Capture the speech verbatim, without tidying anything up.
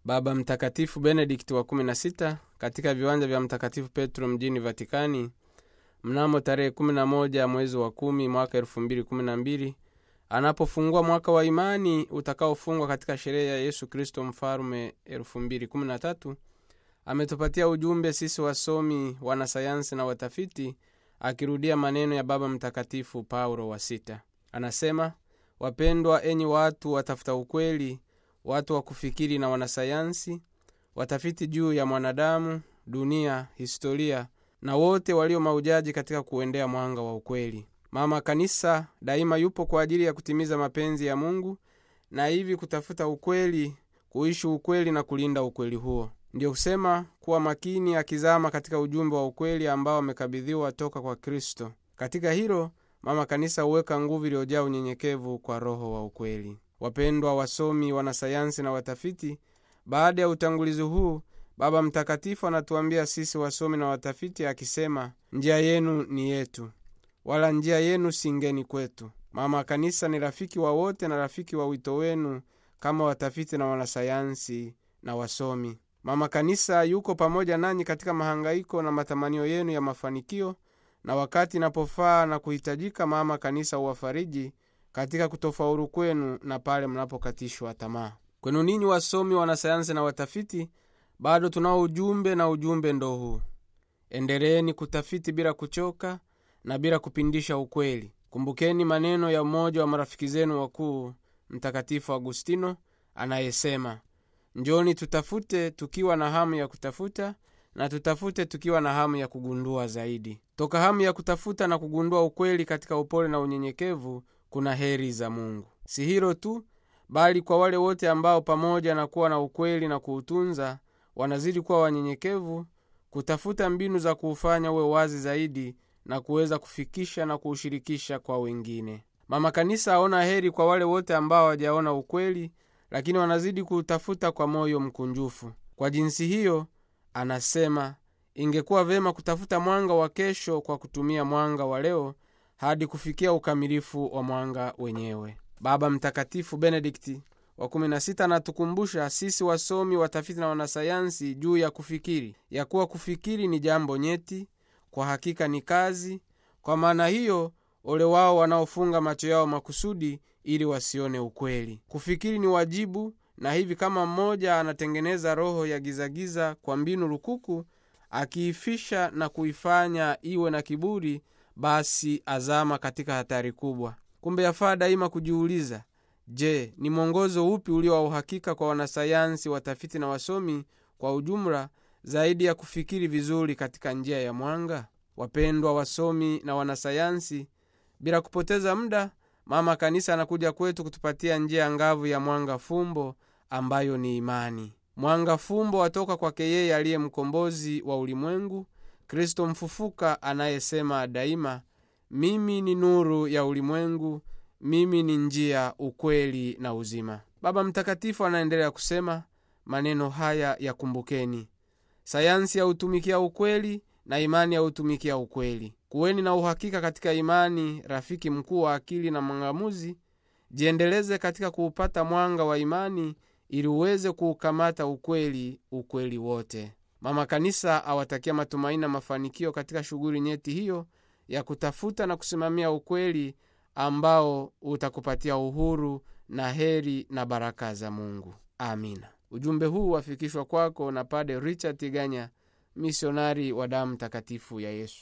Baba Mtakatifu Benedict wa kumi na sita katika viwanja vya Mtakatifu Petro mjini Vatikani mnamo tarehe kumi na moja mwezi wa kumi mwaka elfu mbili kumi na mbili anapofungua mwaka wa imani utakaofungwa katika sherehe ya Yesu Kristo Mfalme elfu mbili kumi na tatu, ametupatia ujumbe sisi wasomi, wanasayansi na watafiti, akirudia maneno ya Baba Mtakatifu Paulo wa sita. Anasema, wapendwa enyi watu watafuta ukweli, watu wa kufikiri na wanasayansi, watafiti juu ya mwanadamu, dunia, historia na wote walio maujaji katika kuendea mwanga wa ukweli. Mama Kanisa daima yupo kwa ajili ya kutimiza mapenzi ya Mungu, na hivi kutafuta ukweli, kuishi ukweli na kulinda ukweli huo. Ndio kusema kuwa makini akizama katika ujumbe wa ukweli ambao amekabidhiwa toka kwa Kristo. Katika hilo, Mama Kanisa huweka nguvu iliyojaa unyenyekevu kwa roho wa ukweli. Wapendwa wasomi, wanasayansi na watafiti, baada ya utangulizi huu, Baba Mtakatifu anatuambia sisi wasomi na watafiti akisema, njia yenu ni yetu, wala njia yenu si ngeni kwetu. Mama Kanisa ni rafiki wa wote na rafiki wa wito wenu kama watafiti na wanasayansi na wasomi. Mama Kanisa yuko pamoja nanyi katika mahangaiko na matamanio yenu ya mafanikio, na wakati inapofaa na kuhitajika, Mama Kanisa huwafariji katika kutofaulu kwenu na pale mnapokatishwa tamaa. Kwenu ninyi wasomi, wanasayansi na watafiti, bado tunao ujumbe, na ujumbe ndo huu: endeleeni kutafiti bila kuchoka na bila kupindisha ukweli. Kumbukeni maneno ya mmoja wa marafiki zenu wakuu, Mtakatifu Agustino, anayesema, njoni tutafute tukiwa na hamu ya kutafuta, na tutafute tukiwa na hamu ya kugundua zaidi. Toka hamu ya kutafuta na kugundua ukweli katika upole na unyenyekevu kuna heri za Mungu. Si hilo tu, bali kwa wale wote ambao pamoja na kuwa na ukweli na kuutunza wanazidi kuwa wanyenyekevu, kutafuta mbinu za kuufanya uwe wazi zaidi na kuweza kufikisha na kuushirikisha kwa wengine. Mama Kanisa aona heri kwa wale wote ambao hawajaona ukweli, lakini wanazidi kuutafuta kwa moyo mkunjufu. Kwa jinsi hiyo, anasema, ingekuwa vema kutafuta mwanga wa kesho kwa kutumia mwanga wa leo hadi kufikia ukamilifu wa mwanga wenyewe. Baba Mtakatifu Benedict wa kumi na sita anatukumbusha sisi wasomi, watafiti na wanasayansi juu ya kufikiri, ya kuwa kufikiri ni jambo nyeti, kwa hakika ni kazi. Kwa maana hiyo, ole wao wanaofunga macho yao makusudi ili wasione ukweli. Kufikiri ni wajibu, na hivi kama mmoja anatengeneza roho ya gizagiza kwa mbinu lukuku, akiifisha na kuifanya iwe na kiburi, basi azama katika hatari kubwa. Kumbe yafaa daima kujiuliza, je, ni mwongozo upi ulio wa uhakika kwa wanasayansi, watafiti na wasomi kwa ujumla, zaidi ya kufikiri vizuri katika njia ya mwanga? Wapendwa wasomi na wanasayansi, bila kupoteza muda, Mama Kanisa anakuja kwetu kutupatia njia angavu ya mwanga fumbo ambayo ni imani. Mwanga fumbo watoka kwake yeye aliye mkombozi wa ulimwengu, Kristo mfufuka, anayesema daima, mimi ni nuru ya ulimwengu, mimi ni njia, ukweli na uzima. Baba Mtakatifu anaendelea kusema maneno haya ya kumbukeni: sayansi ya utumikia ukweli na imani ya utumikia ukweli. Kuweni na uhakika katika imani, rafiki mkuu wa akili na mwangamuzi. Jiendeleze katika kuupata mwanga wa imani ili uweze kuukamata ukweli, ukweli wote. Mama Kanisa awatakia matumaini na mafanikio katika shughuli nyeti hiyo ya kutafuta na kusimamia ukweli ambao utakupatia uhuru na heri na baraka za Mungu. Amina. Ujumbe huu wafikishwa kwako na Padre Richard Tiganya, misionari wa damu takatifu ya Yesu.